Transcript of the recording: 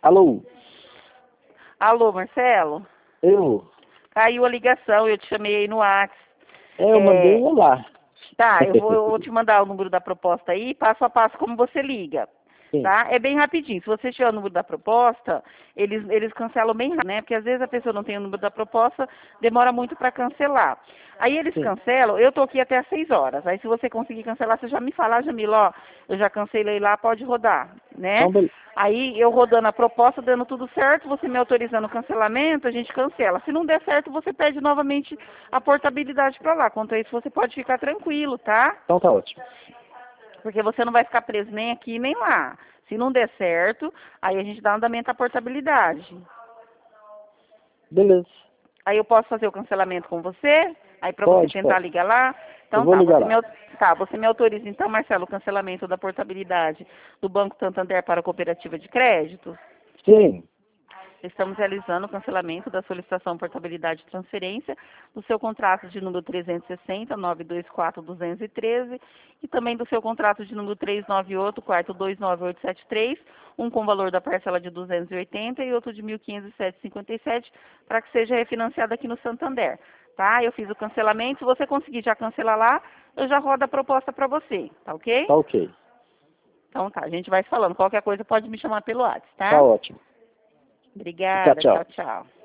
Alô? Alô, Marcelo? Eu? Caiu a ligação, eu te chamei aí no WhatsApp. Eu mandei um olá. Tá, eu vou te mandar o número da proposta aí, passo a passo como você liga. Sim, Tá? É bem rapidinho. Se você tiver o número da proposta, eles cancelam bem rápido, né? Porque às vezes a pessoa não tem o número da proposta, demora muito para cancelar. Aí eles sim. cancelam, eu tô aqui até às 6 horas. Aí se você conseguir cancelar, você já me fala, Jamila, ó, eu já cancelei lá, pode rodar, né? Então, beleza. Aí eu rodando a proposta, dando tudo certo, você me autorizando o cancelamento, a gente cancela. Se não der certo, você pede novamente a portabilidade para lá. Quanto a isso, você pode ficar tranquilo, tá? Então tá ótimo. Porque você não vai ficar preso nem aqui nem lá. Se não der certo, aí a gente dá andamento à portabilidade. Beleza. Aí eu posso fazer o cancelamento com você? Aí para você Pode, tentar pode. ligar lá? Eu Então vou tá, ligar lá. você me autoriza então, Marcelo, o cancelamento da portabilidade do Banco Santander para a Cooperativa de Crédito? Sim. Estamos realizando o cancelamento da solicitação portabilidade de transferência do seu contrato de número 360-924-213 e também do seu contrato de número 398, quarto 29873, um com valor da parcela de 280 e outro de 1.507,57, para que seja refinanciado aqui no Santander. Tá? Eu fiz o cancelamento. Se você conseguir já cancelar lá, eu já rodo a proposta para você. Tá ok? Tá ok. Então tá, a gente vai se falando. Qualquer coisa pode me chamar pelo WhatsApp, Tá tá? ótimo. Tchau, Obrigada. Tchau, tchau. tchau.